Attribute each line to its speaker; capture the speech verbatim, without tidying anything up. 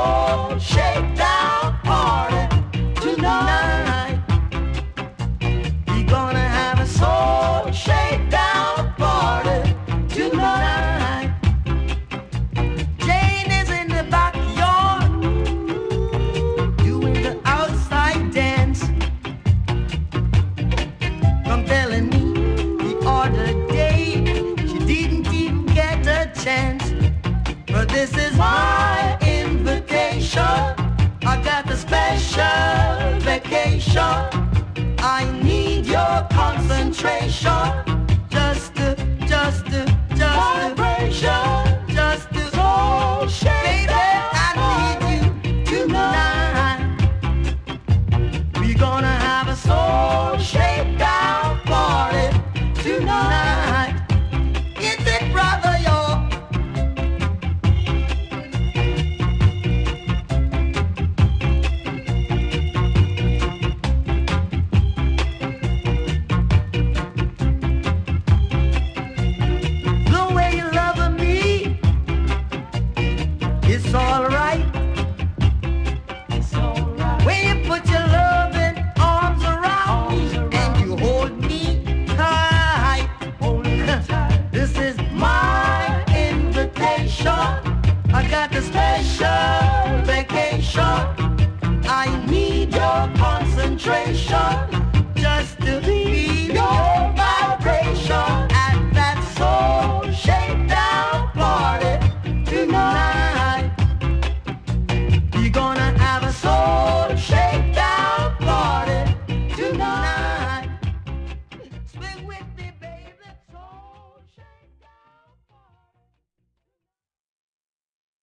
Speaker 1: soul shakedown party tonight. We're gonna have a soul shakedown party tonight. Jane is in the backyard doing the outside dance. Come telling me the other day she didn't even get a chance. But this is my invitation. I got a special vacation. I need your concentration. Just to, just to, just vibration. Just to, soul shake. Baby, I need you tonight. We're gonna have a soul shakedown party tonight. Is it, brother, y'all? It's alright. It's alright. When you put your loving arms around arms me around and you hold me tight. Hold me tight. This is my invitation. I got a special vacation. I need your concentration.